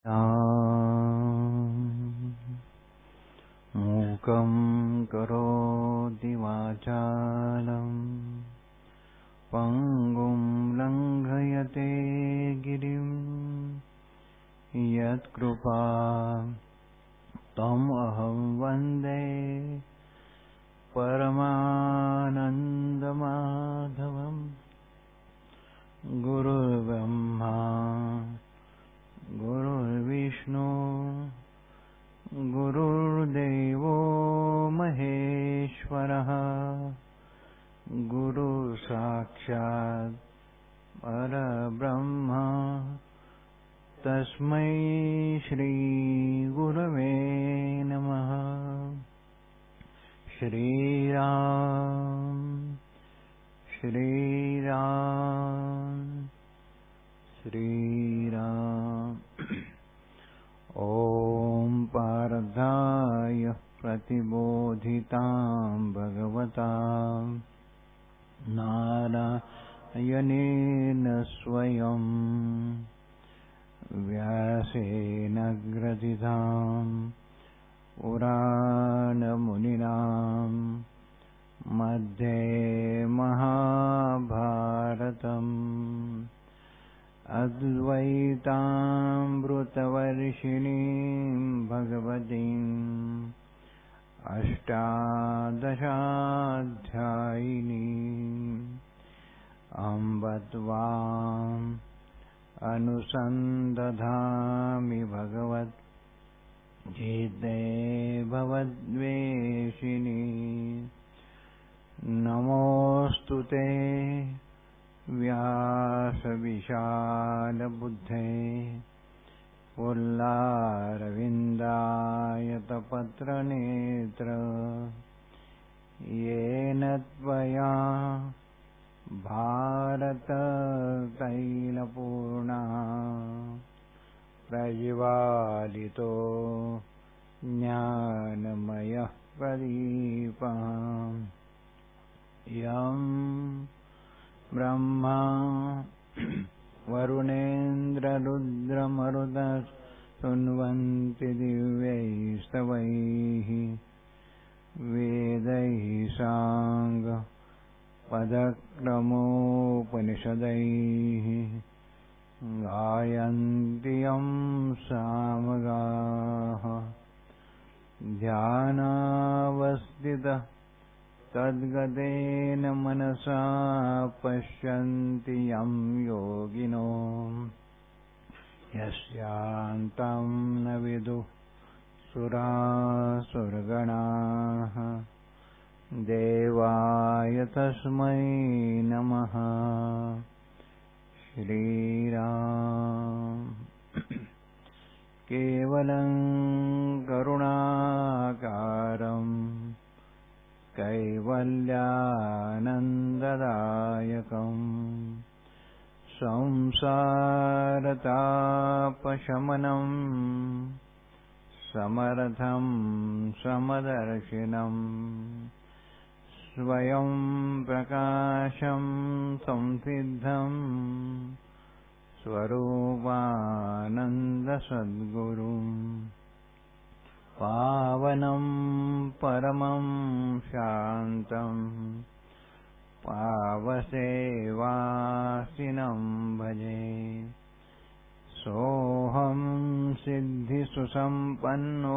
मूकं करोति वाचालं पङ्गुं लङ्घयते गिरिं यत्कृपा तम् अहं वन्दे परमानन्दमाधवम्। गुरुर्ब्रह्मा गुरुर्विष्णु गुरुर्देवो महेश्वरः गुरुसाक्षात् परब्रह्म तस्मै श्रीगुरवे नमः। श्रीराम श्रीराम श्रीराम। ॐ पार्थाय प्रतिबोधितां भगवता नारायणेन स्वयं व्यासेन ग्रथितां पुराणमुनिनां मध्ये महाभारतम् अद्वैतामृतवर्षिणीं भगवतीम् अष्टादशाध्यायिनीम् अम्ब त्वाम् अनुसन्दधामि भगवद्गीते भवद्वेषिणी। नमोऽस्तु ते व्यासविशालबुद्धे पुल्लारविन्दायतपत्रनेत्र येन त्वया भारततैलपूर्णा प्रज्वालितो ज्ञानमयः प्रदीपः। यं ब्रह्मा वरुणेन्द्ररुद्रमरुतः स्तुवन्ति दिव्यैस्तवैः वेदैः साङ्गपदक्रमोपनिषदैः गायन्ति यं सामगाः। ध्यानावस्थितः तद्गतेन मनसा पश्यन्ति यं योगिनो यस्यान्तं न विदुः सुरासुरगणाः। देवाय तस्मै नमः। श्रीराम। केवलं करुणाकारम् कैवल्यानन्ददायकम् संसारतापशमनम् समर्थं समदर्शिनम् स्वयं प्रकाशं संसिद्धं स्वरूपानन्दसद्गुरुम् पावनं परमं शान्तं पावसेवासिनं भजे। सोऽहं सिद्धिसुसम्पन्नो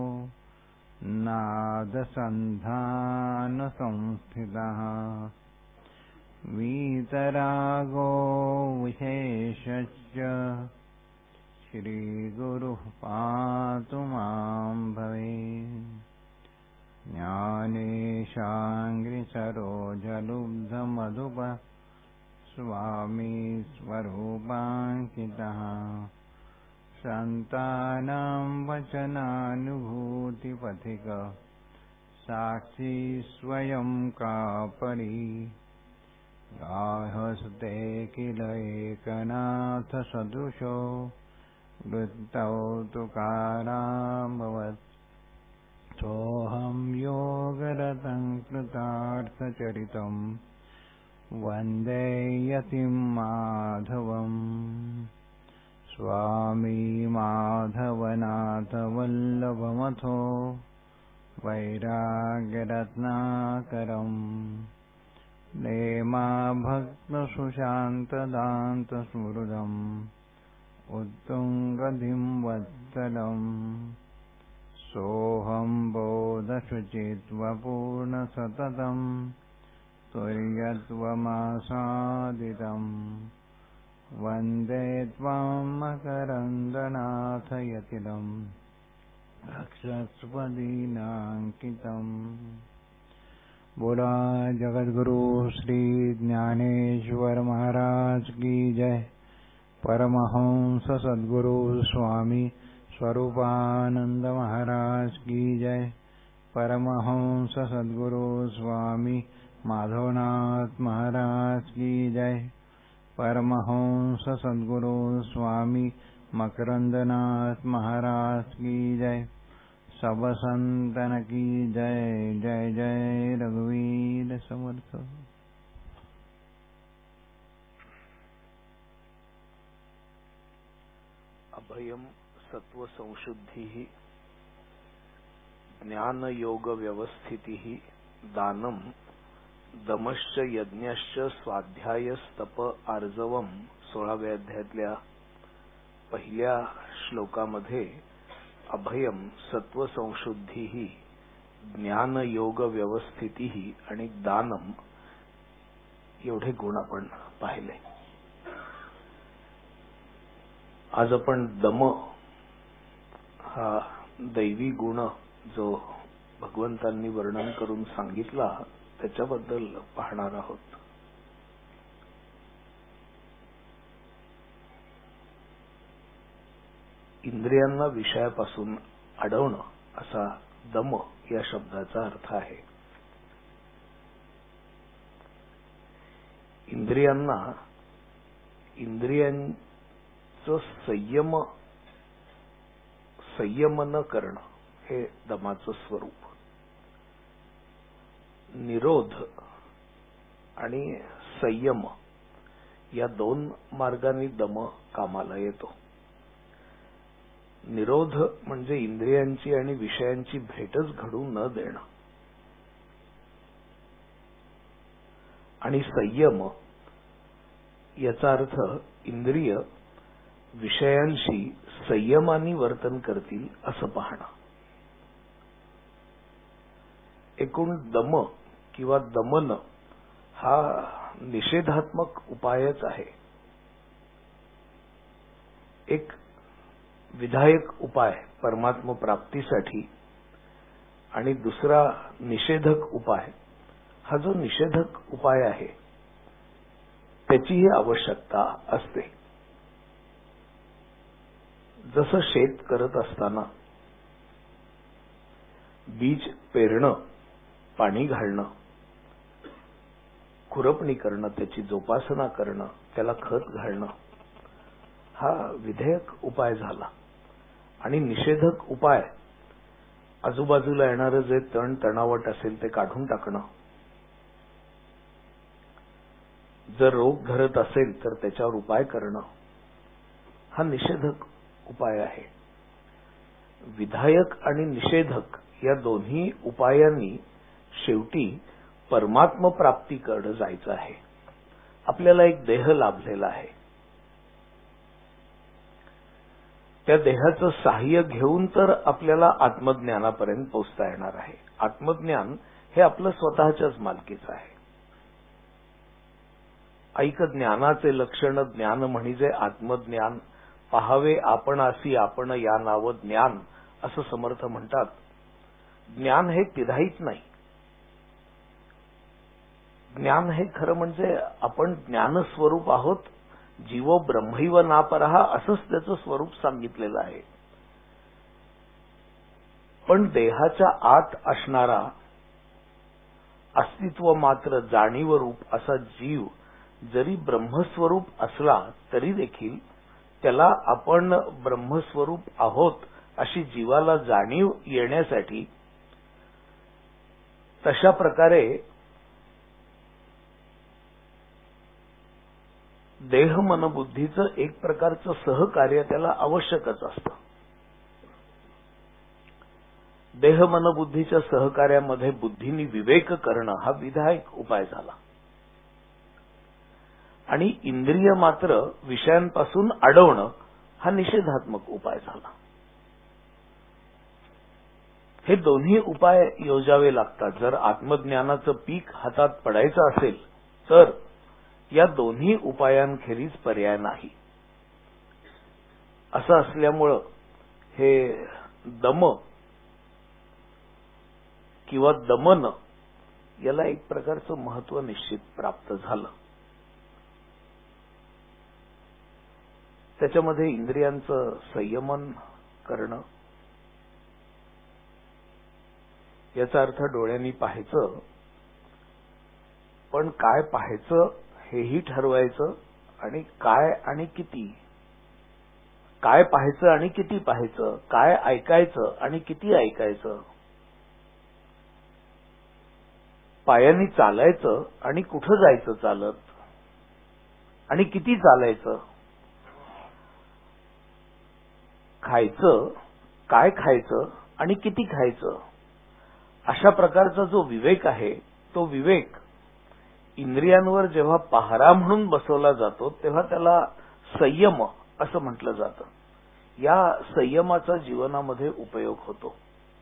नादसन्धानसंस्थितः वीतरागो विशेषश्च श्रीगुरुः पातु मां भवेत्। ज्ञानेशाङ्घ्रिसरोजलुब्धमधुप स्वामी स्वरूपाङ्कितः सन्तानां वचनानुभूतिपथिक साक्षी स्वयं कापरि गाहस्ते किल एकनाथ सदृशो वृत्तौ तुकारामभवत्। सोऽहं योगरतं कृतार्थचरितं वन्दे यतिं माधवम्। स्वामी माधवम् माधवनाथ वल्लभमथो वैराग्यरत्नाकरम् नेमा भक्तसुशान्तदान्तसुहृदम् उत्तुङ्गधिं वत्सलम् सोऽहं बोधशुचित्वपूर्णसततम् तुर्यत्वमासादितम् वन्दे त्वां मकरन्दनाथयतिलम् रक्षस्वदीनाङ्कितम्। बोला जगद्गुरु श्री ज्ञानेश्वर महाराज की जय। परमहंस सद्गुरु स्वामी स्वरूपानंद महाराज की जय। परमहंस सद्गुरु स्वामी माधवनाथ महाराज की जय। परमहंस सद्गुरु स्वामी मकरंदनाथ महाराज की जय। सब संतन की जय। जय जय रघुवीर समर्थ। अभयम सत्व संशुद्धि ज्ञान योग व्यवस्थिति दानम दमश्च यज्ञश्च स्वाध्यायस्तप आर्जवम 16व्या अध्यायातल्या पहिल्या श्लोकामध्ये अभयम सत्व संशुद्धि ज्ञान योग व्यवस्थिति आणि दानम एवढे गुण आपण पाहिले। आज आपण दम हा दैवी गुण जो भगवंतांनी वर्णन करून सांगितला त्याच्याबद्दल पाहणार आहोत। इंद्रियांना विषयापासून अडवणं असा दम या शब्दाचा अर्थ आहे। इंद्रियांचं संयमन करणं हे दमाचं स्वरूप। निरोध आणि संयम या दोन मार्गांनी दम कामाला येतो। निरोध म्हणजे इंद्रियांची आणि विषयांची भेटच घडू न देणं, आणि संयम याचा अर्थ इंद्रिय विषयांशी संयमाने वर्तन करतील असं पाहणं। एकूण दम किंवा दमन हा निषेधात्मक उपायच आहे। एक विधायक उपाय परमात्म प्राप्तीसाठी आणि दुसरा निषेधक उपाय। हा जो निषेधक उपाय आहे त्याचीही आवश्यकता असते। जसं शेत करत असताना बीज पेरणं, पाणी घालणं, खुरपणी करणं, त्याची जोपासना करणं, त्याला खत घालणं हा विधेयक उपाय झाला। आणि निषेधक उपाय आजूबाजूला येणारं जे तण तणावट असेल ते काढून टाकणं, जर रोग घरत असेल तर त्याच्यावर उपाय करणं हा निषेधक उपाय आहे। विधायक आणि निषेधक या दोन्ही उपायांनी शेवटी परमात्म प्राप्तीकडे जायचं आहे। आपल्याला एक देह लाभलेला आहे, त्या देहाचं सहाय्य घेऊन तर आपल्याला आत्मज्ञानापर्यंत पोहोचता येणार आहे। आत्मज्ञान हे आपलं स्वतःच्याच मालकीचं आहे। ऐक ज्ञानाचे लक्षण ज्ञान म्हणजे आत्मज्ञान, पाहावे आपणासी आपण या नाव ज्ञान असं समर्थ म्हणतात। ज्ञान हे तिधाईत नाही, ज्ञान हे खरं म्हणजे आपण ज्ञानस्वरूप आहोत। जीवो ब्रह्मैव नापरहा असंच त्याचं स्वरूप सांगितलेलं आहे। पण देहाच्या आत असणारा अस्तित्व मात्र जाणीव रूप असा जीव जरी ब्रह्मस्वरूप असला तरी देखील त्याला आपण ब्रह्मस्वरूप आहोत अशी जीवाला जाणीव येण्यासाठी तशा प्रकारे देह मन बुद्धीचं एक प्रकारचं सहकार्य त्याला आवश्यकच असतं। देह मन बुद्धीच्या सहकार्यामध्ये बुद्धीने विवेक करणं हा विधायक उपाय झाला आणि इंद्रिय मात्र विषयांपासून अडवणं हा निषेधात्मक उपाय झाला. हे दोन्ही उपाय योजावे लागतात. जर आत्मज्ञानाचं पीक हातात पडायचं असेल तर या दोन्ही उपायांखेरीज पर्याय नाही. असं असल्यामुळं हे दम किंवा दमन याला एक प्रकारचं महत्व निश्चित प्राप्त झालं. त्याच्यामध्ये इंद्रियांचं संयमन करणं, याचा अर्थ डोळ्यांनी पाहायचं, पण काय पाहायचं हेही ठरवायचं आणि काय आणि किती, काय पाहायचं आणि किती पाहायचं, काय ऐकायचं आणि किती ऐकायचं, पायांनी चालायचं आणि कुठं जायचं चालत आणि किती चालायचं, खायचं, काय खायचं आणि किती खायचं, अशा प्रकारचा जो विवेक आहे तो विवेक इंद्रियांवर जेव्हा पहारा म्हणून बसवला जातो तेव्हा त्याला संयम असं म्हटलं जातं. या संयमाचा जीवनामध्ये उपयोग होतो.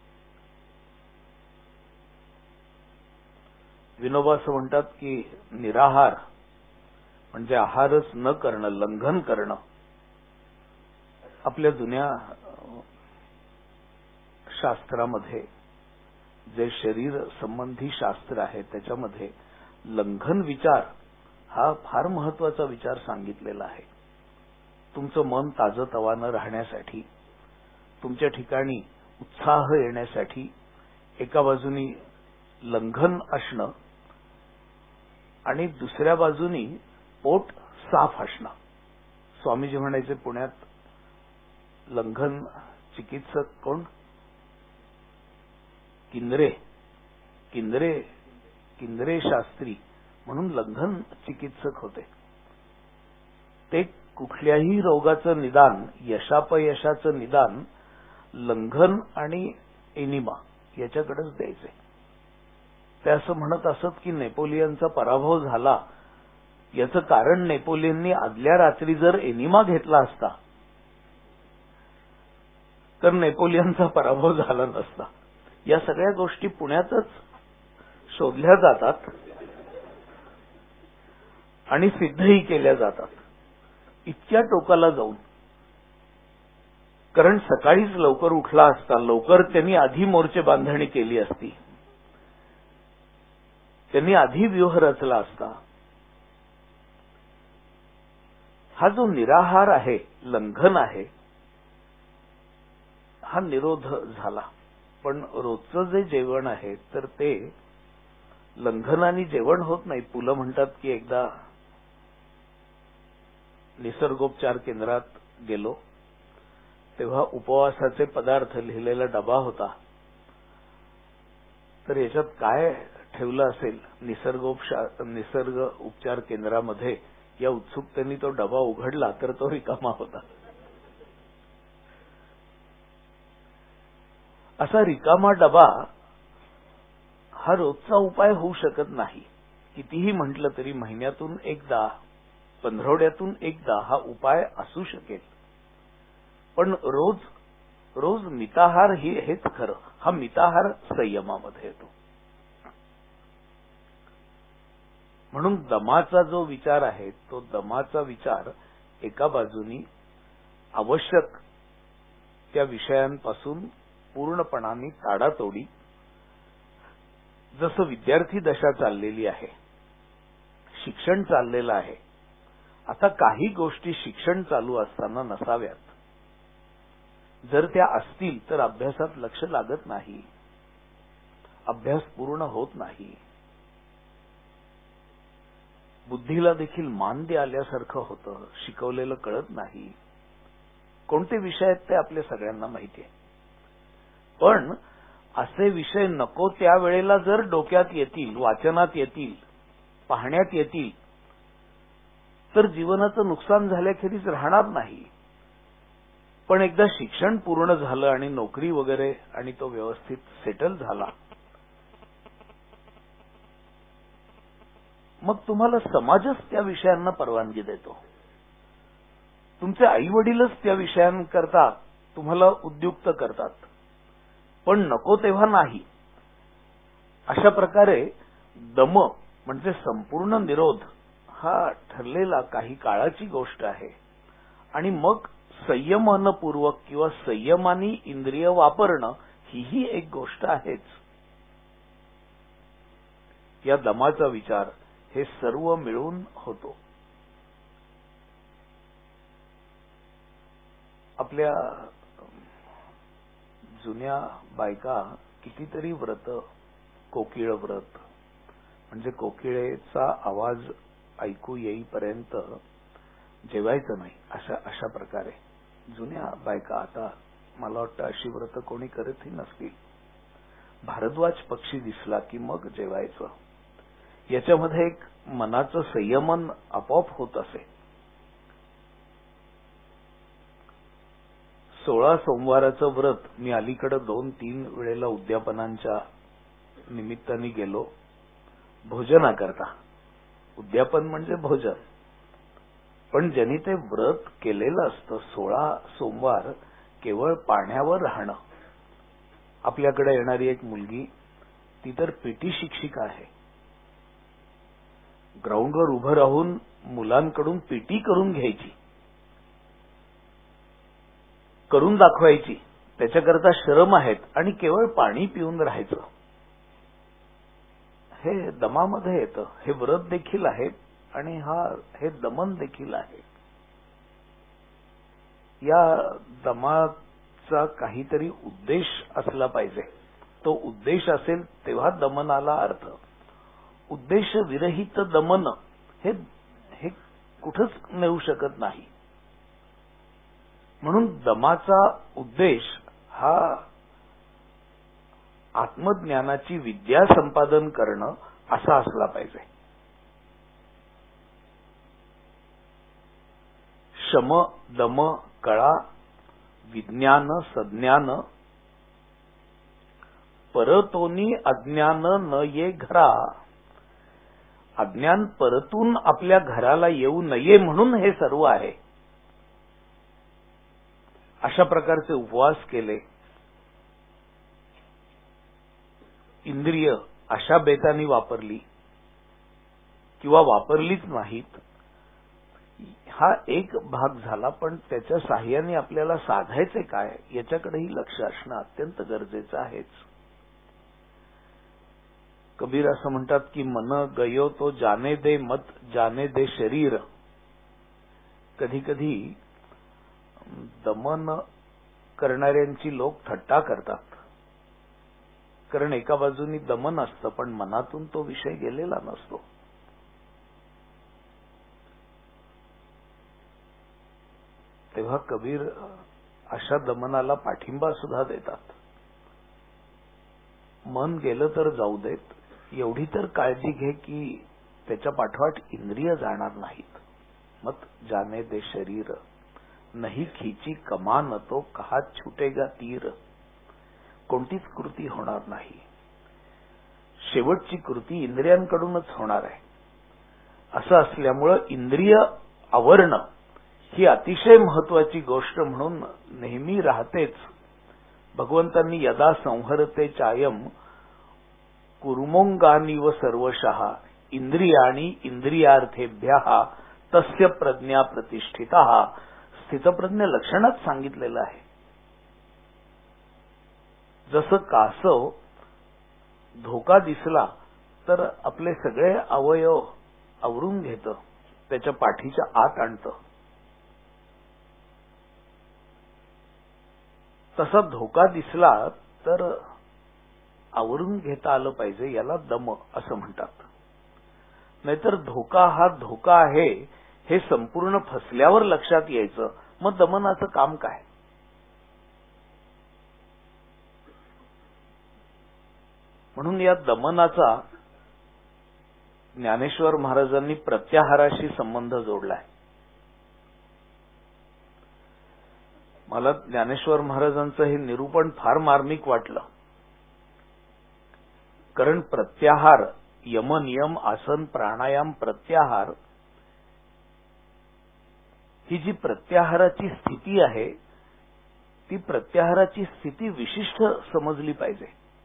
विनोबा असं म्हणतात की निराहार म्हणजे आहारच न करणं, लंघन करणं. आपल्या जुन्या शास्त्रामध्ये जे शरीर संबंधी शास्त्र आहे त्याच्यामध्ये लंघन विचार हा फार महत्वाचा विचार सांगितलेला आहे. तुमचं मन ताजतवानं राहण्यासाठी, तुमच्या ठिकाणी उत्साह येण्यासाठी एका बाजूनी लंघन असणं आणि दुसऱ्या बाजूनी पोट साफ असणं. स्वामीजी म्हणायचे पुण्यात लंघन चिकित्सक कोण? किंद्रे शास्त्री म्हणून लंघन चिकित्सक होते. ते कुठल्याही रोगाचं निदान, यशापयशाचं निदान लंघन आणि एनिमा याच्याकडेच द्यायचे. ते असं म्हणत असत की नेपोलियनचा पराभव झाला याचं कारण नेपोलियननी आदल्या रात्री जर एनिमा घेतला असता तर नेपोलियनचा पराभव झाला नसता. या सगळ्या गोष्टी पुण्यातच शोधल्या जातात आणि सिद्धही केल्या जातात इतक्या टोकाला जाऊन. कारण सकाळीच लवकर उठला असता, लवकर त्यांनी आधी मोर्चे बांधणी केली असती, त्यांनी आधी व्यूह रचला असता. हा जो निराहार आहे, लंघन आहे, हा निरोध झाला. पण रोजचं जे जेवण आहे तर ते लंघनाने जेवण होत नाही. पुलं म्हणतात की एकदा निसर्गोपचार केंद्रात गेलो तेव्हा उपवासाचे पदार्थ लिहिलेला डबा होता. तर याच्यात काय ठेवलं असेल निसर्ग उपचार केंद्रामध्ये या उत्सुकतेने तो डबा उघडला तर तो रिकामा होता. असा रिकामा डबा हा रोजचा उपाय होऊ शकत नाही. कितीही म्हटलं तरी महिन्यातून एकदा, पंधरवड्यातून एकदा हा उपाय असू शकेल. पण रोज मिताहार हेच खरं. हा मिताहार संयमामध्ये येतो. म्हणून दमाचा जो विचार आहे तो दमाचा विचार एका बाजूनी आवश्यक त्या विषयांपासून पूर्णपणाने ताडातोडी, जसं विद्यार्थी दशा चाललेली आहे, शिक्षण चाललेलं आहे. आता काही गोष्टी शिक्षण चालू असताना नसाव्यात. जर त्या असतील तर अभ्यासात लक्ष लागत नाही, अभ्यास पूर्ण होत नाही, बुद्धीला देखील मांद्य आल्यासारखं होतं, शिकवलेलं कळत नाही. कोणते विषय आहेत ते आपल्या सगळ्यांना माहिती आहे. पण असे विषय नको त्यावेळेला जर डोक्यात येतील, वाचनात येतील, पाहण्यात येतील तर जीवनाचं नुकसान झाल्याखेरीज राहणार नाही. पण एकदा शिक्षण पूर्ण झालं आणि नोकरी वगैरे आणि तो व्यवस्थित सेटल झाला, मग तुम्हाला समाजच त्या विषयांना परवानगी देतो. तुमचे आई वडीलच त्या विषयांकरता तुम्हाला उद्युक्त करतात, पण नको तेव्हा नाही. अशा प्रकारे दम म्हणजे संपूर्ण निरोध हा ठरलेला काही काळाची गोष्ट आहे. आणि मग संयमनपूर्वक किंवा संयमानी इंद्रिय वापरणं ही एक गोष्ट आहेच. या दमाचा विचार हे सर्व मिळून होतो. आपल्या जुन्या बायका कितीतरी व्रत, कोकिळ व्रत म्हणजे कोकिळेचा आवाज ऐकू येईपर्यंत जेवायचं नाही, अशा प्रकारे जुन्या बायका, आता मला वाटतं अशी व्रत कोणी करतही नसतील. भारद्वाज पक्षी दिसला की मग जेवायचं. याच्यामध्ये एक मनाचं संयमन आपोआप होत असे. 16 सोमवाराचं व्रत मी अलीकडे 2-3 वेळेला उद्यापनांच्या निमित्ताने गेलो भोजनाकरता. उद्यापन म्हणजे भोजन, पण ज्यांनी ते व्रत केलेलं असतं 16 सोमवार केवळ पाण्यावर राहणं. आपल्याकडे येणारी एक मुलगी, ती तर पीटी शिक्षिका आहे. ग्राउंडवर उभं राहून मुलांकडून पीटी करून घ्यायची, करून दाखवायची. त्याच्याकरता श्रम आहेत आणि केवळ पाणी पिऊन राहायचं. हे दमामध्ये येतं. हे व्रत देखील आहे आणि हे दमन देखील आहे. या दमाचा काहीतरी उद्देश असला पाहिजे. तो उद्देश असेल तेव्हा दमनाला अर्थ. उद्देश विरहित दमन हे कुठंच नेऊ शकत नाही. म्हणून दमाचा उद्देश हा आत्मज्ञानाची विद्या संपादन करणं असा असला पाहिजे. शम, दम, कळा, विज्ञान, सज्ञान, परतोनी अज्ञान न ये घरा. अज्ञान परतून आपल्या घराला येऊ नये म्हणून हे सर्व आहे. अशा प्रकारचे उपवास केले. इंद्रिय अशा बेतानी वापरली किंवा वापरलीच नाहीत, हा एक भाग झाला. पण त्याच्या साह्याने आपल्याला साधायचे काय याच्याकडेही लक्ष असणं अत्यंत गरजेचं आहेच. कबीर असं म्हणतात की मन गयो तो जाने दे मत जाने दे शरीर. कधी कधी दमन करणाऱ्यांची लोक थट्टा करतात, कारण एका बाजूनी दमन असतं पण मनातून तो विषय गेलेला नसतो. तेव्हा कबीर अशा दमनाला पाठिंबा सुद्धा देतात. मन गेलं तर जाऊ देत, एवढी तर काळजी घे की त्याच्या पाठोपाठ इंद्रिय जाणार नाहीत. मत जाने दे शरीर नाही खिची कमान तो कहा छुटेगा तीर. कोणतीच कृती होणार नाही. शेवटची कृती इंद्रियांकडूनच होणार आहे. असं असल्यामुळं इंद्रिय आवरणं ही अतिशय महत्वाची गोष्ट म्हणून नेहमी राहतेच. भगवंतांनी यदा संहरते चायम कुर्मोंगानिव सर्वशः इंद्रियाणी इंद्रियार्थेभ्यः तस्य प्रज्ञा प्रतिष्ठिता. स्थितप्रज्ञ लक्षणात सांगितलेलं आहे. जसं कासव धोका दिसला तर आपले सगळे अवयव आवरून घेतं, त्याच्या पाठीच्या आत आणतं. तसा धोका दिसला तर आवरून घेता आलं पाहिजे. याला दम असं म्हणतात. नाहीतर धोका हा धोका आहे हे संपूर्ण फसल्यावर लक्षात यायचं, मग दमनाचं काम काय? म्हणून या दमनाचा ज्ञानेश्वर महाराजांनी प्रत्याहाराशी संबंध जोडलाय. मला ज्ञानेश्वर महाराजांचं हे निरूपण फार मार्मिक वाटलं. कारण प्रत्याहार, यम, नियम, आसन, प्राणायाम, प्रत्याहार, ही जी प्रत्याहाराची स्थिती आहे ती प्रत्याहाराची स्थिती विशिष्ट समजली पाहिजे.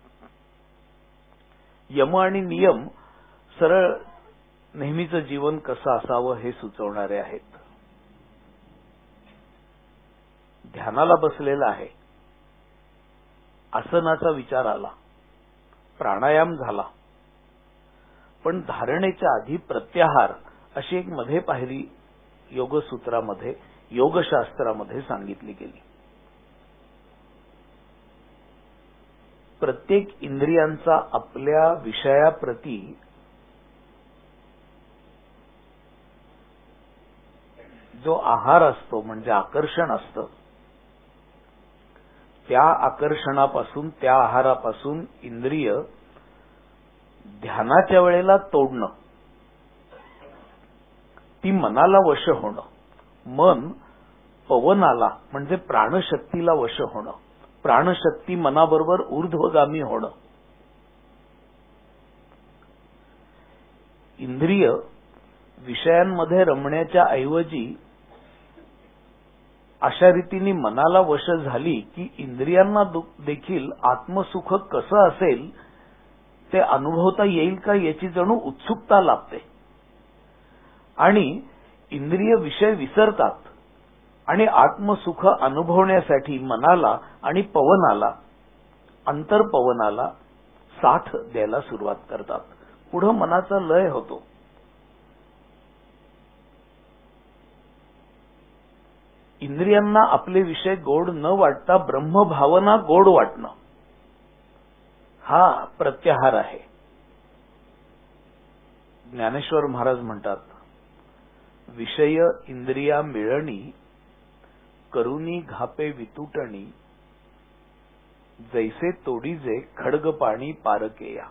यम आणि नियम सरळ नेहमीचं जीवन कसं असावं हे सुचवणारे आहेत. ध्यानाला बसलेला आहे, आसनाचा विचार आला, प्राणायाम झाला, पण धारणेच्या आधी प्रत्याहार अशी एक मध्ये पायरी योगसूत्रामध्ये, योगशास्त्रामध्ये सांगितली गेली. प्रत्येक इंद्रियांचा आपल्या विषयाप्रती जो आहार असतो म्हणजे आकर्षण असतं, त्या आकर्षणापासून, त्या आहारापासून इंद्रिय ध्यानाच्या वेळेला तोडणं, ती मनाला वश होणं, मन पवनाला म्हणजे प्राणशक्तीला वश होणं, प्राणशक्ती मनाबरोबर ऊर्ध्वगामी होणं, इंद्रिय विषयांमध्ये रमण्याच्या ऐवजी अशा रीतीने मनाला वश झाली की इंद्रियांना देखील आत्मसुख कसं असेल ते अनुभवता येईल का याची जणू उत्सुकता लागते आणि इंद्रिय विषय विसरतात आणि आत्मसुख अनुभवण्यासाठी मनाला आणि पवनाला, अंतर्पवनाला साथ द्यायला सुरुवात करतात. पुढं मनाचा लय होतो. इंद्रियांना आपले विषय गोड न वाटता ब्रह्मभावना गोड वाटणं, हा प्रत्याहार आहे. ज्ञानेश्वर महाराज म्हणतात, विषय इंद्रिया मिळणी, करुनी घापे वितुटणी, जैसे तोडीजे खड्ग पाणी पारकेया.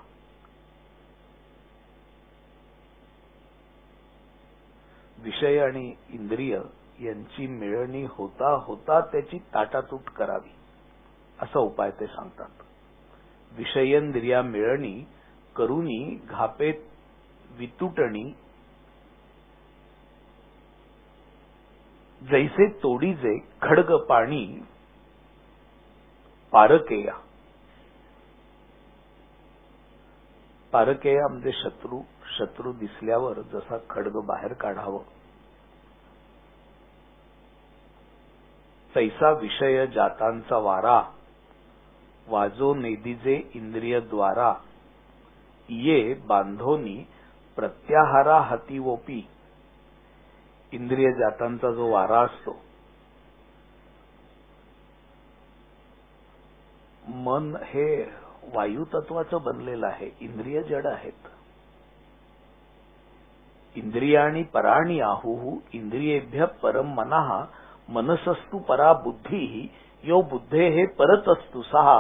विषय आणि इंद्रिय यांची मिळणी होता होता त्याची ताटातूट करावी, असा उपाय ते सांगतात. विषयेंद्रिया मिळणी, करुनी घापे वितुटणी, जैसे तोडीजे खड्ग पाणी पारकेया. पारकेया म्हणजे शत्रू. शत्रू दिसल्यावर जसा खड्ग बाहेर काढावं तैसा विषय जातांचा वारा, वाजो नेदिजे इंद्रिय द्वारा, ये बांधोनी प्रत्याहारा हातीवोपी. इंद्रिय जातांचा जो वारा असतो, मन हे वायू तत्वाचं बनलेलं आहे, इंद्रिय जड आहेत. इंद्रियाणी पराणी आहुः इंद्रियेभ्य परम मनः, मनसस्तु परा बुद्धी, यो बुद्धेः परतस्तु सहा.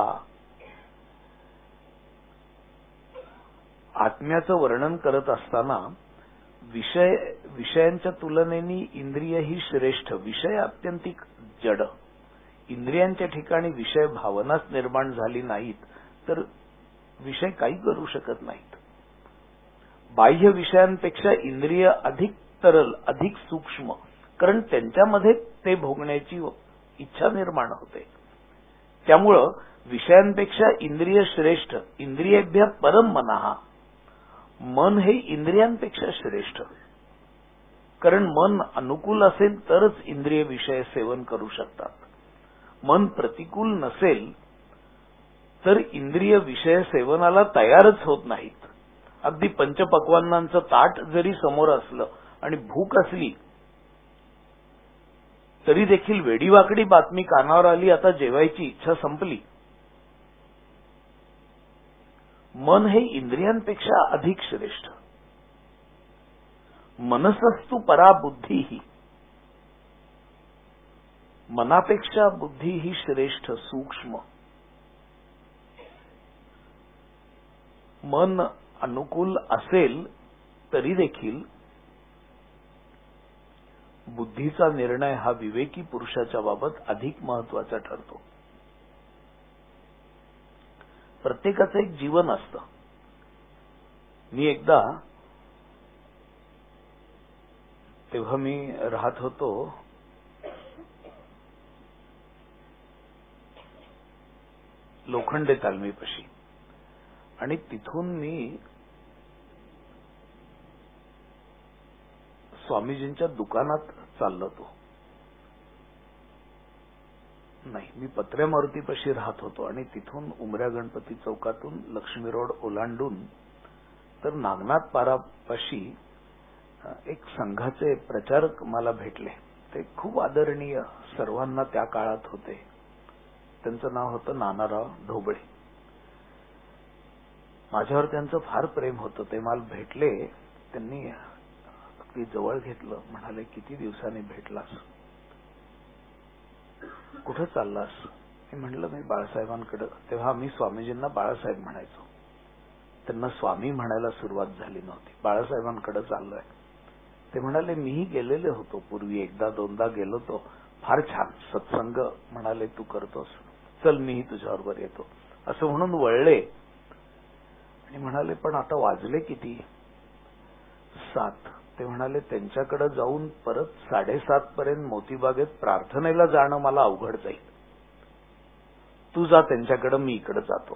आत्म्याचं वर्णन करत असताना विषयांच्या तुलनेने इंद्रिय ही श्रेष्ठ, विषय अत्यंतिक जड. इंद्रियांच्या ठिकाणी विषय भावनाच निर्माण झाली नाहीत तर विषय काही करू शकत नाहीत. बाह्य विषयांपेक्षा इंद्रिय अधिक तरल, अधिक सूक्ष्म, कारण त्यांच्यामध्ये ते भोगण्याची इच्छा निर्माण होते. त्यामुळं विषयांपेक्षा इंद्रिय श्रेष्ठ. इंद्रियेभ्य परम मनः, मन हे इंद्रियांपेक्षा श्रेष्ठ. कारण मन अनुकूल असेल तरच इंद्रिय विषय सेवन करू शकतात. मन प्रतिकूल नसेल तर इंद्रिय विषय सेवनाला तयारच होत नाहीत. अगदी पंचपक्वान्नांचं ताट जरी समोर असलं आणि भूक असली तरी देखील वेडीवाकडी बातमी कानावर आली, आता जेवायची इच्छा संपली. मन हे इंद्रियांपेक्षा अधिक श्रेष्ठ. मनसस्तु परा बुद्धी ही, मनापेक्षा बुद्धी ही श्रेष्ठ, सूक्ष्म. मन अनुकूल असेल तरी देखील बुद्धीचा निर्णय हा विवेकी पुरुषाच्या बाबत अधिक महत्वाचा ठरतो. प्रत्येकाचं एक जीवन असतं. मी एकदा, तेव्हा मी राहत होतो लोखंडे तालमीपाशी, आणि तिथून मी स्वामीजींच्या दुकानात चाललो होतो. नाही, मी पत्र्या मारुतीपाशी राहत होतो आणि तिथून उमऱ्या गणपती चौकातून लक्ष्मी रोड ओलांडून तर नागनाथ पारापाशी एक संघाचे प्रचारक मला भेटले. ते खूप आदरणीय सर्वांना त्या काळात होते. त्यांचं नाव होतं नानाराव ढोबळे. माझ्यावर त्यांचं फार प्रेम होतं. ते मला भेटले, त्यांनी अगदी जवळ घेतलं, म्हणाले, किती दिवसांनी भेटलास, कुठं चाललास? मी म्हटलं, मी बाळासाहेबांकडे. तेव्हा आम्ही स्वामीजींना बाळासाहेब म्हणायचो. त्यांना स्वामी म्हणायला सुरुवात झाली नव्हती. बाळासाहेबांकडे चाललोय. ते म्हणाले, मीही गेलेले होतो पूर्वी, एकदा दोनदा गेलो तो, फार छान सत्संग. म्हणाले, तू करतोस, चल मीही तुझ्याबरोबर येतो. असं म्हणून वळले आणि म्हणाले, पण आता वाजले किती? 7. ते म्हणाले, त्यांच्याकडे जाऊन परत 7:30 पर्यंत मोतीबागेत प्रार्थनेला जाणं मला अवघड जाईल. तू जा त्यांच्याकडे, मी इकडे जातो.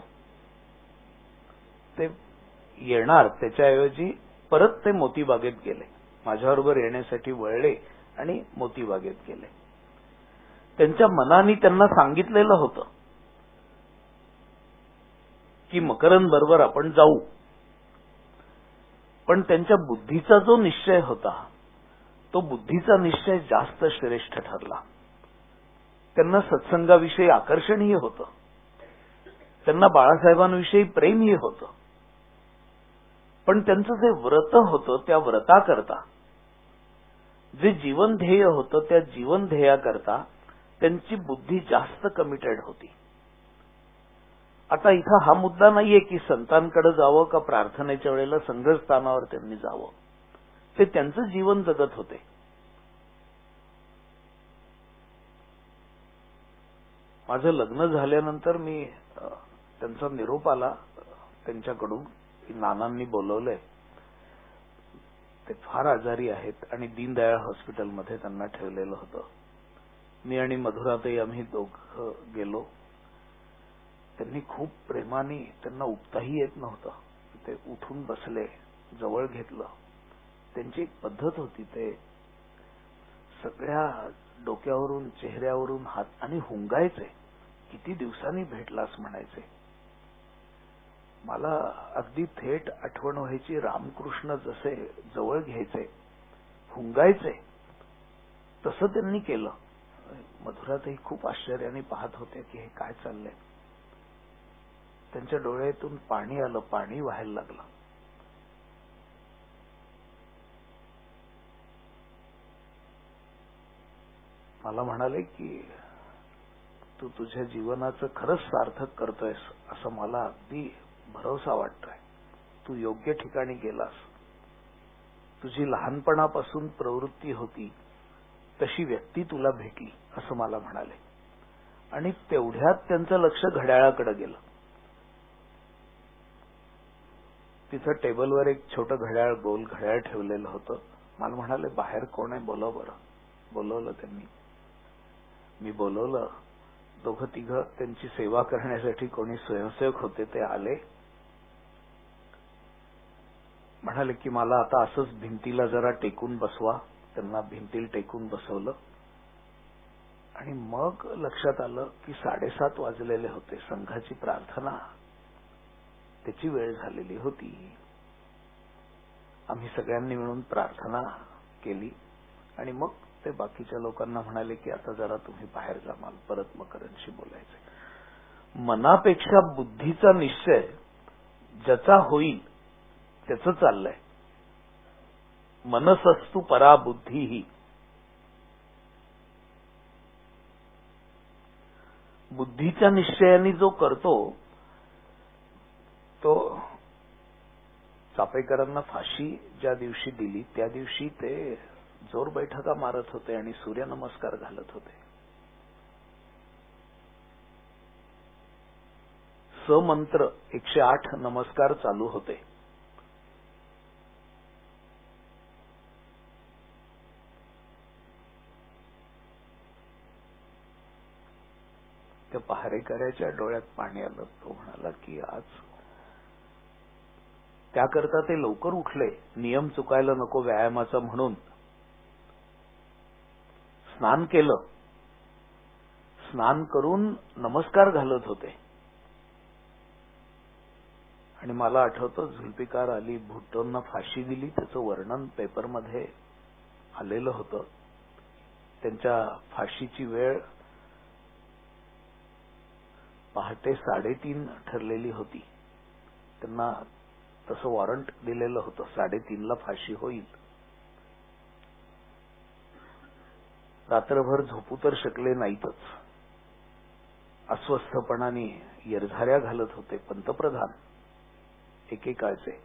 ते येणार, त्याच्याऐवजी परत ते मोतीबागेत गेले. माझ्याबरोबर येण्यासाठी वळले आणि मोतीबागेत गेले. त्यांच्या मनाने त्यांना सांगितलेलं होतं की मकरंद बरोबर आपण जाऊ, पण त्यांच्या बुद्धीचा जो निश्चय होता, तो बुद्धीचा निश्चय जास्त श्रेष्ठ ठरला. त्यांना सत्संगाविषयी आकर्षणही होतं, त्यांना बाळासाहेबांविषयी प्रेमही होतं, पण त्यांचं जे व्रत होतं त्या व्रताकरता, जे जीवन ध्येय होतं त्या जीवन ध्येयाकरता त्यांची बुद्धी जास्त कमिटेड होती. आता इथं हा मुद्दा नाहीये की संतांकडे जावं का प्रार्थनेच्या वेळेला संघस्थानावर त्यांनी जावं. ते त्यांचं जीवन जगत होते. माझं लग्न झाल्यानंतर मी त्यांचा निरोप आला त्यांच्याकडून की नानांनी बोलवलंय, ते फार आजारी आहेत आणि दीनदयाळ हॉस्पिटलमध्ये त्यांना ठेवलेलं होतं. मी आणि मधुराताई आम्ही दोघं गेलो. त्यांनी खूप प्रेमाने, त्यांना उठताही येत नव्हतं, ते उठून बसले, जवळ घेतलं. त्यांची एक पद्धत होती, ते सगळ्या डोक्यावरून चेहऱ्यावरून हात आणि हुंगायचे. किती दिवसांनी भेटलास म्हणायचे. मला अगदी थेट आठवण व्हायची, रामकृष्ण जसे जवळ घ्यायचे, हुंगायचे, तसं त्यांनी केलं. मधुराताई खूप आश्चर्याने पाहत होत्या की हे काय चाललंय. त्यांच्या डोळ्यातून पाणी आलं, पाणी व्हायला लागलं. मला म्हणाले की तू तुझ्या जीवनाचं खरंच सार्थक करतोयस, असं मला अगदी भरोसा वाटतोय. तू योग्य ठिकाणी गेलास. तुझी लहानपणापासून प्रवृत्ती होती तशी व्यक्ती तुला भेटली, असं मला म्हणाले. आणि तेवढ्यात त्यांचं लक्ष घड्याळाकडे गेलं. तिथं टेबलवर एक छोटं घड्याळ, गोल घड्याळ ठेवलेलं होतं. मला म्हणाले, बाहेर कोण आहे, बोलव बरं. बोलवलं त्यांनी. मी बोलवलं. दोघं तिघं त्यांची सेवा करण्यासाठी कोणी स्वयंसेवक होते ते आले. म्हणाले की मला आता असंच भिंतीला जरा टेकून बसवा. त्यांना भिंतीला टेकून बसवलं आणि मग लक्षात आलं की 7:30 वाजलेले होते. संघाची प्रार्थना, त्याची वेळ झालेली होती. आम्ही सगळ्यांनी मिळून प्रार्थना केली आणि मग ते बाकीच्या लोकांना म्हणाले की आता जरा तुम्ही बाहेर जा, मला परत मकरंदशी बोलायचंय. मनापेक्षा बुद्धीचा निश्चय ज्याचा होईल त्याचं चाललंय. मनसस्तु परा बुद्धीही. बुद्धीच्या निश्चयाने जो करतो तो, चापेकरांना फाशी ज्या दिवशी दिली त्या दिवशी ते जोर बैठका मारत होते आणि सूर्यनमस्कार घालत होते. समंत्र 108 नमस्कार चालू होते. त्या पहारेकऱ्याच्या डोळ्यात पाणी आलं. तो म्हणाला की आज त्याकरता ते लवकर उठले, नियम चुकायला नको व्यायामाचा म्हणून. स्नान केलं, स्नान करून नमस्कार घालत होते. आणि मला आठवतं झुल्फिकार अली भुट्टोंना फाशी दिली त्याचं वर्णन पेपरमध्ये आलेलं होतं. त्यांच्या फाशीची वेळ पहाटे 3:30 ठरलेली होती. त्यांना तसं वॉरंट दिलेलं होतं, 3:30ला फाशी होईल. रात्रभर झोपू तर शकले नाहीतच. अस्वस्थपणाने येरझाऱ्या घालत होते पंतप्रधान एकेकाळचे.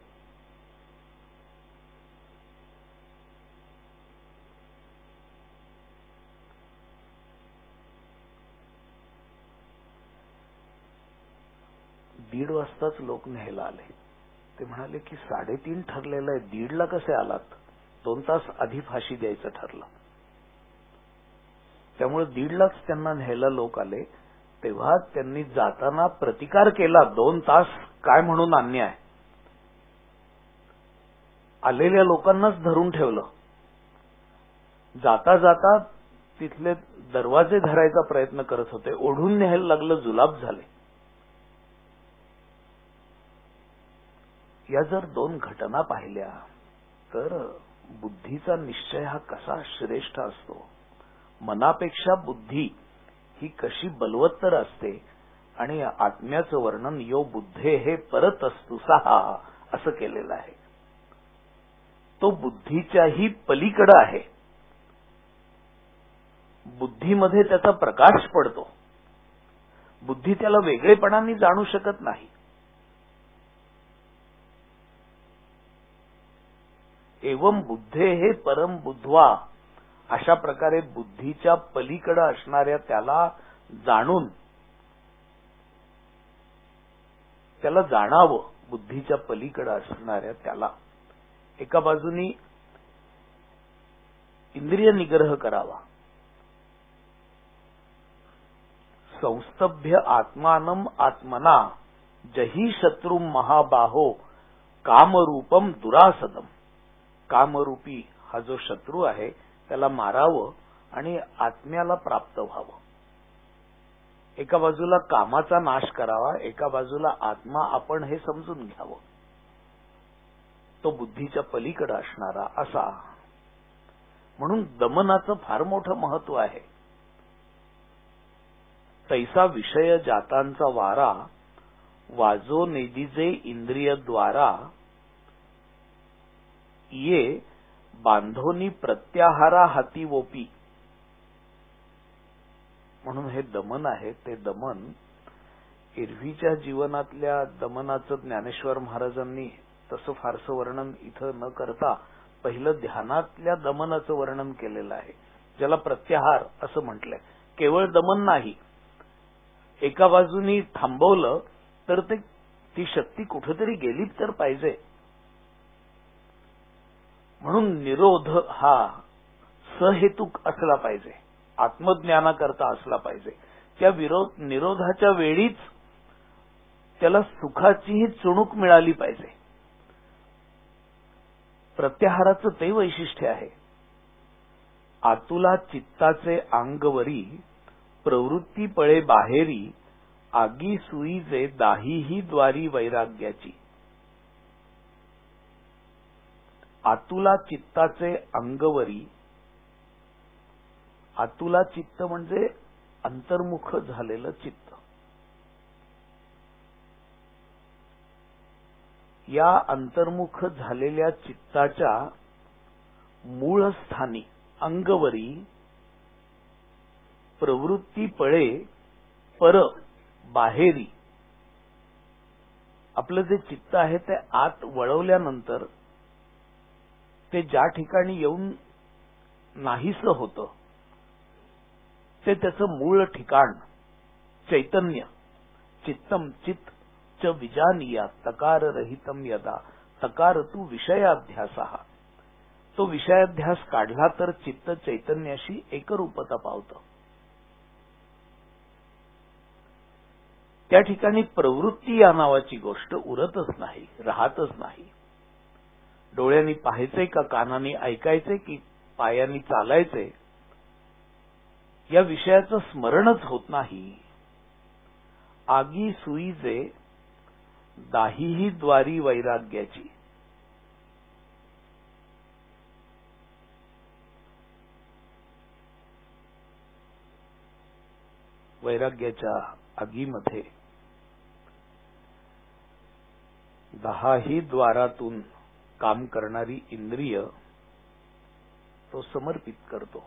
दीड वाजताच लोक न्यायला आले. ते म्हणाले की 3:30 ठरलेलं आहे, 1:30ला कसे आलात? 2 तास आधी फाशी द्यायचं ठरलं. त्यामुळे 1:30लाच त्यांना न्यायला लोक आले. तेव्हा त्यांनी जाताना प्रतिकार केला, 2 तास काय म्हणून अन्याय. आलेल्या लोकांनाच धरून ठेवलं. जाता जाता तिथले दरवाजे धरायचा प्रयत्न करत होते, ओढून न्यायला लागलं, जुलाब झाले. या जर 2 घटना पाहिल्या तर बुद्धीचा निश्चय हा कसा श्रेष्ठ असतो, मनापेक्षा बुद्धी ही कशी बलवत्तर असते. आणि आत्म्याचं वर्णन यो बुद्धे हे परत असतो सहा असं केलेलं आहे. तो बुद्धीच्याही पलीकडे आहे. बुद्धीमध्ये त्याचा प्रकाश पडतो. बुद्धी त्याला वेगळेपणाने जाणू शकत नाही. एवं बुद्धे हे परम बुद्धवा, अशा प्रकारे बुद्धीच्या पलीकडे असणाऱ्या त्याला जाणून त्याला जाणावं. बुद्धीच्या पलीकडे असणाऱ्या त्याला एका बाजूनी इंद्रिय निग्रह करावा. संस्तभ्य आत्मानम आत्मना जही शत्रु महाबाहो कामरूपम दुरासदम. कामरूपी हा जो शत्रू आहे त्याला मारावं आणि आत्म्याला प्राप्त व्हावं. एका बाजूला कामाचा नाश करावा, एका बाजूला आत्मा आपण हे समजून घ्यावं. तो बुद्धीच्या पलीकडे असणारा असा. म्हणून दमनाचं फार मोठं महत्व आहे. तैसा विषय जातांचा वारा वाजो नेदिजे इंद्रिय द्वारा ये बांधोनी प्रत्याहारा हाती वोपी. म्हणून हे दमन आहे. ते दमन एरवीच्या जीवनातल्या दमनाचं ज्ञानेश्वर महाराजांनी तसं फारसं वर्णन इथं न करता पहिलं ध्यानातल्या दमनाचं वर्णन केलेलं आहे, ज्याला प्रत्याहार असं म्हटलंय. केवळ दमन नाही, एका बाजूनी थांबवलं तर ती शक्ती कुठेतरी गेली तर पाहिजे. म्हणून निरोध हा सहेतुक असला पाहिजे, आत्मज्ञानाकरता असला पाहिजे. त्या निरोधाच्या वेळीच त्याला सुखाचीही चुणूक मिळाली पाहिजे. प्रत्याहाराचं ते वैशिष्ट्य आहे. आतुला चित्ताचे अंगवरी प्रवृत्ती पळे बाहेरी आगी सुईचे दाहीही द्वारी वैराग्याची. आतुला चित्ताचे अंगवरी. आतुला चित्त म्हणजे अंतर्मुख झालेलं चित्त. या अंतर्मुख झालेल्या चित्ताच्या मूळ स्थानी अंगवरी प्रवृत्ती पळे पर बाहेरी. आपलं जे चित्त आहे ते आत वळवल्यानंतर ते ज्या ठिकाणी येऊन नाहीसं होतं ते त्याचं मूळ ठिकाण चैतन्य चित्तम चित्त च विजानीया तकार रहितम यदा तकार तू विषयाध्यासा. तो विषयाध्यास काढला तर चित्त चैतन्याशी एकरूपता पावतं. त्या ठिकाणी प्रवृत्ती या नावाची गोष्ट उरतच नाही, राहतच नाही. डोळ्यांनी पाहायचे का कानांनी ऐकायचे की पायांनी चालायचे या विषयाचं स्मरणच होत नाही. आगी सुईचे दाहीही द्वारी वैराग्याची. वैराग्याच्या आगीमध्ये 10ही द्वारातून काम करणारी इंद्रिय तो समर्पित करतो.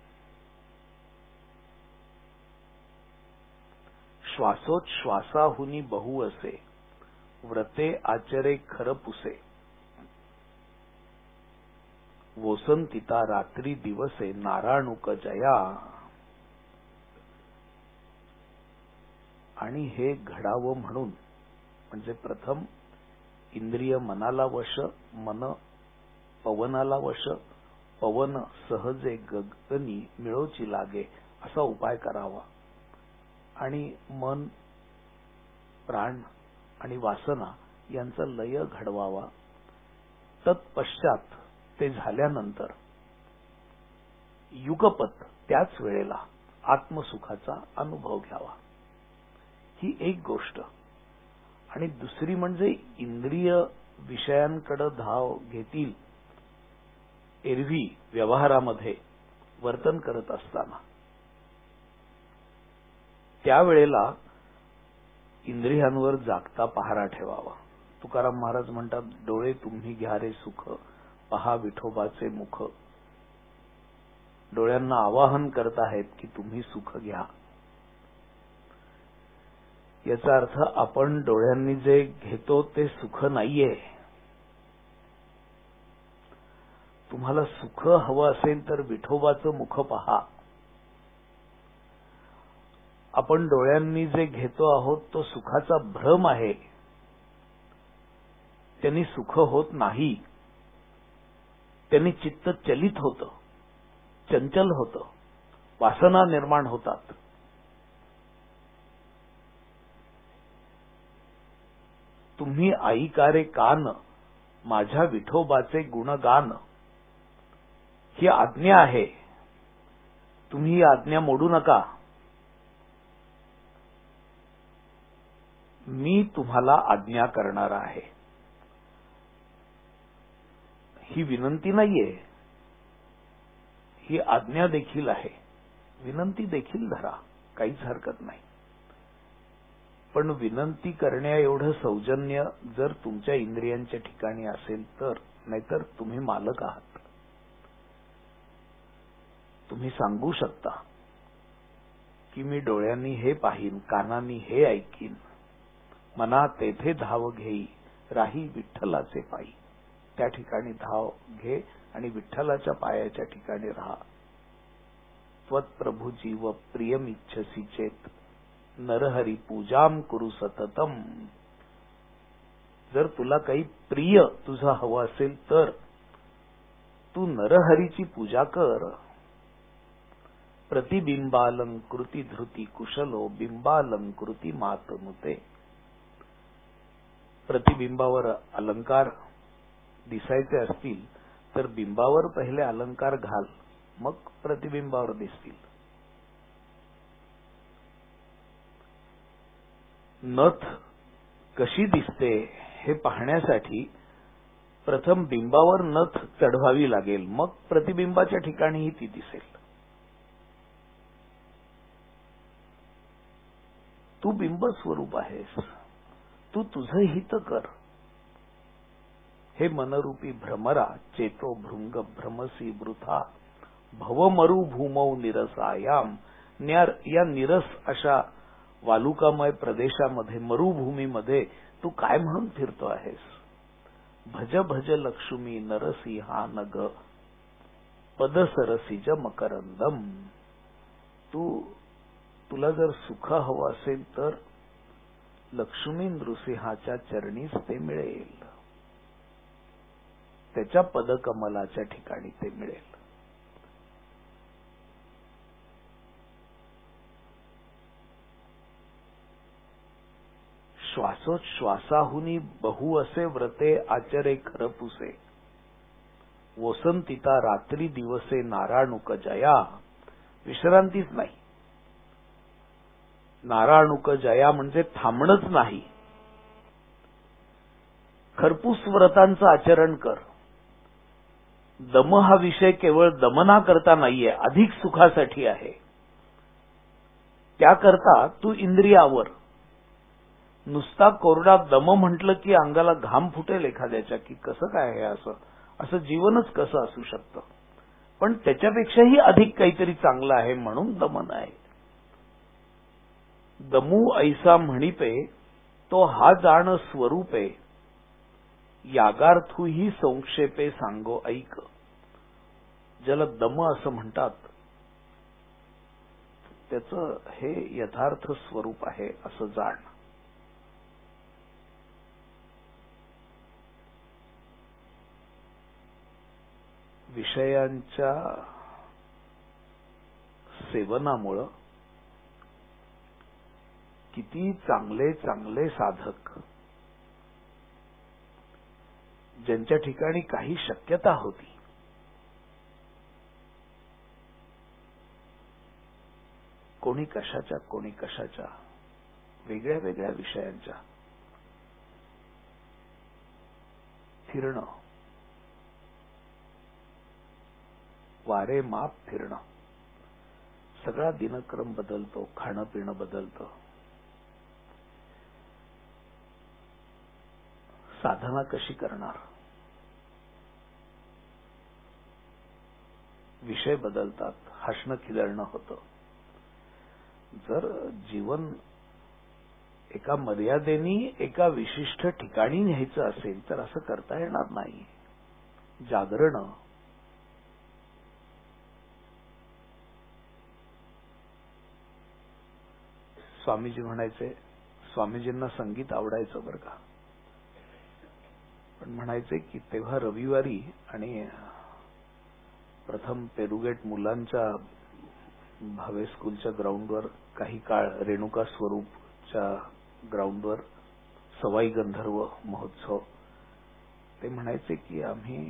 श्वासोच्छ्वासाहुनी बहु असे व्रते आचरे खर पुसे. वसंतिता रात्री दिवसे नारायणुक जया. आणि हे घडावं म्हणून म्हणजे प्रथम इंद्रिय मनाला वश, मन पवनाला वश, पवन सहजे गगनी मिळोची लागे असा उपाय करावा. आणि मन प्राण आणि वासना यांचा लय घडवावा. तत्पश्चात ते झाल्यानंतर युगपत त्याच वेळेला आत्मसुखाचा अनुभव घ्यावा. ही एक गोष्ट. आणि दुसरी म्हणजे इंद्रिय विषयांकडे धाव घेतील एरवी व्यवहारामध्ये वर्तन करत असताना त्यावेळेला इंद्रियांवर जागता पहारा ठेवावा. तुकाराम महाराज म्हणतात, डोळे तुम्ही घ्या रे सुख, पहा विठोबाचे मुख. डोळ्यांना आवाहन करत आहेत की तुम्ही सुख घ्या. याचा अर्थ आपण डोळ्यांनी जे घेतो ते सुख नाहीये. तुम्हाला सुख हवं असेल तर विठोबाचं मुख पहा. आपण डोळ्यांनी जे घेतो आहोत तो सुखाचा भ्रम आहे. त्यांनी सुख होत नाही. त्यांनी चित्त चलित होतं, चंचल होतं, वासना निर्माण होतात. तुम्ही ऐकारे कान, माझ्या विठोबाचे गुणगान. ही आज्ञा आहे. तुम्ही ही आज्ञा मोडू नका. मी तुम्हाला आज्ञा करणार आहे. ही विनंती नाहीये, ही आज्ञा देखील आहे. विनंती देखील धरा, काहीच हरकत नाही. पण विनंती करण्या एवढं सौजन्य जर तुमच्या इंद्रियांच्या ठिकाणी असेल तर, नाहीतर तुम्ही मालक आहात. तुम्ही सांगू शकता की मी डोळ्यांनी हे पाहीन, कानांनी हे ऐकीन, मनात तेथे धाव घेई, राही विठ्ठलाचे पायी. त्या ठिकाणी धाव घे आणि विठ्ठलाच्या पायाच्या ठिकाणी राहा. त्वत्प्रभू जीव प्रियमिच्छसी चेत, नरहरी पूजाम कुरु सततम. जर तुला काही प्रिय तुझं हवं असेल तर तू नरहरीची पूजा कर. प्रतिबिंबालंकृती धृती कुशलो बिंबालंकृती मातनुते. प्रतिबिंबावर अलंकार दिसायचे असतील तर बिंबावर पहिले अलंकार घाल, मग प्रतिबिंबावर दिसतील. नथ कशी दिसते हे पाहण्यासाठी प्रथम बिंबावर नथ चढवावी लागेल, मग प्रतिबिंबाच्या ठिकाणीही ती दिसेल. तू बिंब स्वरूप आहेस. तू तुझं हित कर. हे मनरूपी भ्रमरा, चेतो भृंग भ्रमसी वृथा, भवमरू भूमौ निरसायाम. या निरस अशा वालुकामय प्रदेशामध्ये, मरुभूमीमध्ये तू काय म्हणून फिरतो आहेस? भज भज लक्ष्मी नरसिंहा नग. पदसरसिज मकरंदम. तुला जर सुख हवं असेल तर लक्ष्मी नृसिंहाच्या चरणीच ते मिळेल. त्याच्या पदकमलाच्या ठिकाणी ते मिळेल. श्वासोच्छ्वासाहुनी बहु असे व्रते आचरे खरपुसे. वसंतिता रात्री दिवसे नारायणुक जया. विश्रांतीच नाही. नारायणुक जया म्हणजे थांबणंच नाही. खरपूस व्रतांचं आचरण कर. दम हा विषय केवळ दमना करता नाहीये, अधिक सुखासाठी आहे. त्याकरता तू इंद्रियावर. नुसता कोरडा दम म्हटलं की अंगाला घाम फुटेल एखाद्याच्या, की कसं काय आहे असं जीवनच कसं असू शकतं. पण त्याच्यापेक्षाही अधिक काहीतरी चांगलं आहे म्हणून दमन आहे. दमू ऐसा म्हणिपे तो हा जाण स्वरूपे. यागार्थूही संक्षेपे सांगो ऐक. ज्याला दम असं म्हणतात त्याचं हे यथार्थ स्वरूप आहे असं जाण. विषयांच्या सेवनामुळं किती चांगले चांगले साधक, ज्यांच्या ठिकाणी काही शक्यता होती, कोणी कशाच्या कोणी कशाच्या, वेगळ्या वेगळ्या विषयांच्या फिरणं, वारे माप फिरणं. सगळा दिनक्रम बदलतो, खाणं पिणं बदलतं. साधना कशी करणार? विषय बदलतात, हसणं खिदळणं होतं. जर जीवन एका मर्यादेनी एका विशिष्ट ठिकाणी न्यायचं असेल तर असं करता येणार नाही. जागरण, स्वामीजी म्हणायचे, स्वामीजींना संगीत आवडायचं बरं का, पण म्हणायचे की तेव्हा रविवारी आणि प्रथम पेरुगेट मुलांच्या भावे स्कूलच्या ग्राउंडवर काही काळ रेणुका स्वरूपच्या ग्राउंडवर सवाई गंधर्व महोत्सव. ते म्हणायचे की आम्ही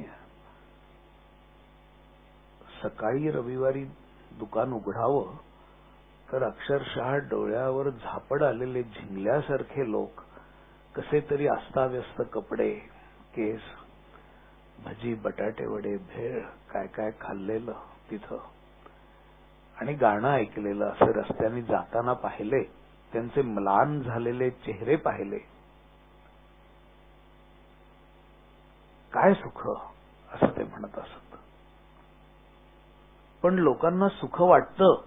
सकाळी रविवारी दुकान उघडावं तर अक्षरशः डोळ्यावर झापड आलेले झिंगल्यासारखे लोक, कसे तरी अस्ताव्यस्त कपडे, केस, भजी, बटाटे वडे, भेळ, काय काय खाल्लेलं तिथं आणि गाणं ऐकलेलं असं रस्त्याने जाताना पाहिले. त्यांचे म्लान झालेले चेहरे पाहिले. काय सुख असं ते म्हणत असत. पण लोकांना सुख वाटतं.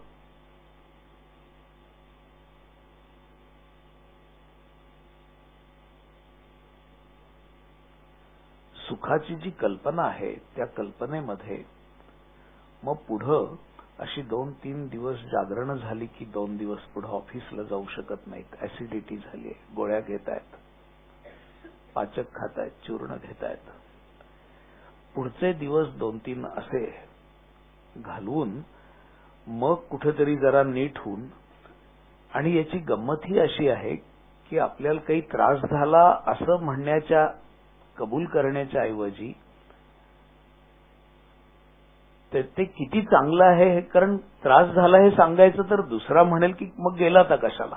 सुखाची जी कल्पना आहे त्या कल्पनेमध्ये मग पुढं अशी 2-3 दिवस जागरण झाली की 2 दिवस पुढे ऑफिसला जाऊ शकत नाहीत. ऍसिडिटी झाली, गोळ्या घेतायत, पाचक खातायत, चूर्ण घेतायत. पुढचे दिवस 2-3 असे घालवून मग कुठेतरी जरा नीट होऊन. आणि याची गंमत ही अशी आहे की आपल्याला काही त्रास झाला असं म्हणण्याच्या, कबूल करण्याच्या ऐवजी ते किती चांगलं आहे हे, कारण त्रास झाला हे सांगायचं तर दुसरा म्हणेल की मग गेला तर कशाला.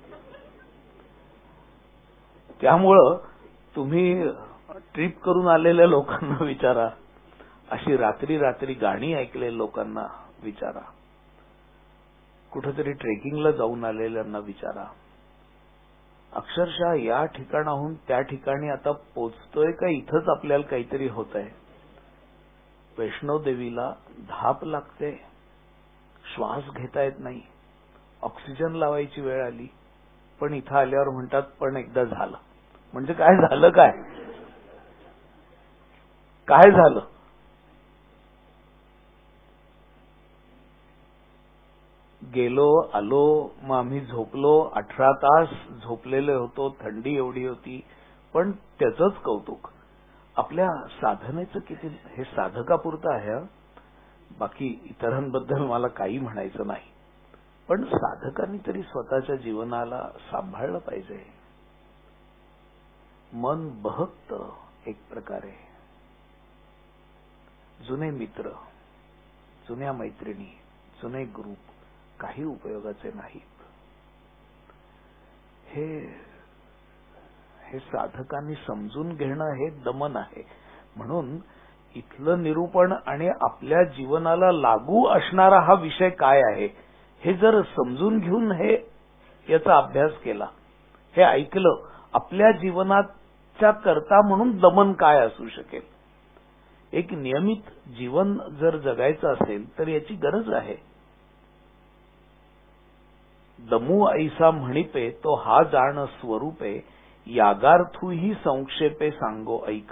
त्यामुळं तुम्ही ट्रिप करून आलेल्या लोकांना विचारा, अशी रात्री रात्री गाणी ऐकलेल्या लोकांना विचारा, कुठेतरी ट्रेकिंगला जाऊन आलेल्यांना विचारा. अक्षरशः या ठिकाणाहून त्या ठिकाणी आता पोचतोय का इथंच आपल्याला काहीतरी होत आहे. वैष्णोदेवीला धाप लागते, श्वास घेता येत नाही, ऑक्सिजन लावायची वेळ आली, पण इथं आल्यावर म्हणतात पण एकदा झालं. म्हणजे काय झालं? काय झालं? गेलो आलो, मग आम्ही झोपलो. 18 तास झोपलेले होतो, थंडी एवढी होती, पण त्याचंच कौतुक. आपल्या साधनेचं किती, हे साधकापुरतं आहे हं. बाकी इतरांबद्दल मला काही म्हणायचं नाही, पण साधकांनी तरी स्वतःच्या जीवनाला सांभाळलं पाहिजे. मन बहकत एक प्रकारे. जुने मित्र, जुन्या मैत्रिणी, जुने ग्रुप काही उपयोगाचे नाहीत. हे साधकांनी समजून घेणं हे दमन आहे. म्हणून इथलं निरूपण आणि आपल्या जीवनाला लागू असणारा हा विषय काय आहे हे जर समजून घेऊन याचा अभ्यास केला, हे ऐकलं, आपल्या जीवनाच्या करता म्हणून दमन काय असू शकेल. एक नियमित जीवन जर जगायचं असेल तर याची गरज आहे. दमू ऐसा म्हणिपे तो हा जाण स्वरूपे, यागार्थूही संक्षेपे सांगो ऐक.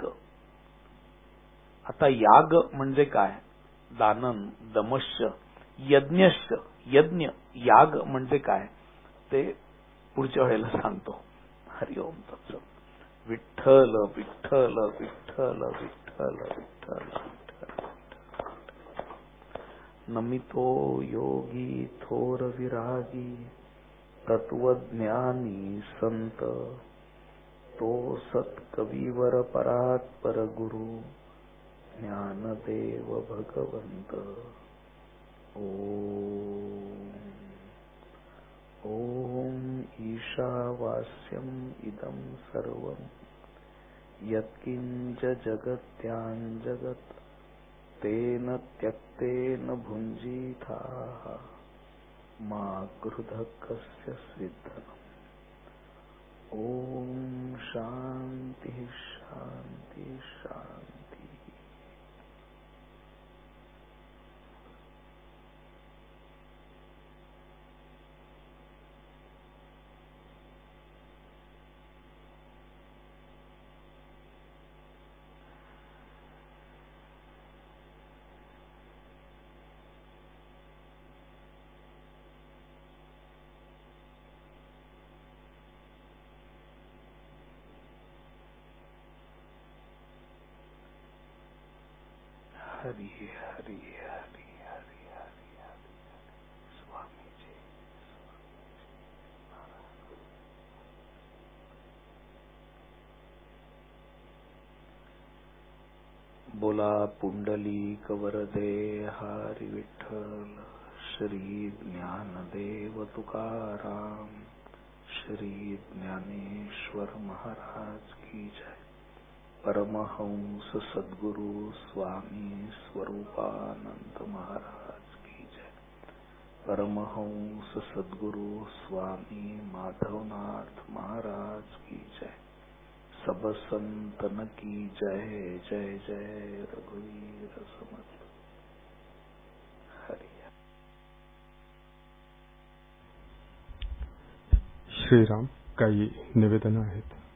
आता याग म्हणजे काय? दानन, दमश्य, यज्ञश्च. यज्ञ, याग म्हणजे काय ते पुढच्या वेळेला सांगतो. हरिओम तत्सत. विठ्ठल विठ्ठल विठ्ठल विठ्ठल विठ्ठल. नमितो योगी थोर विरागी, तत्वज्ञानी संत, तो सत्कवीवर परात्पर गुरु, ज्ञानदेव भगवंत. ओम ईशावास्यम इदं सर्वं, यत्किंच जगत्यां जगत्, तेन त्यक्तेन भुञ्जीथाः, मा क्रुधः कस्य स्विद्धनम्. ओम शांति शांति शांति. हरि हरि हरि हरि हरि हरि. स्वामीजी. बोला पुंडलिक वरदे हरि विठ्ठल. श्री ज्ञानदेव तुकाराम, श्री ज्ञानेश्वर महाराज की जय. परमहंस सद्गुरु स्वामी स्वरूपानंद महाराज की जय. परमहंस सद्गुरु स्वामी माधवनाथ महाराज की जय. सब संतन की जय. जय जय रघुवीर समर्थ. हरि. श्रीराम. काही निवेदन आहेत.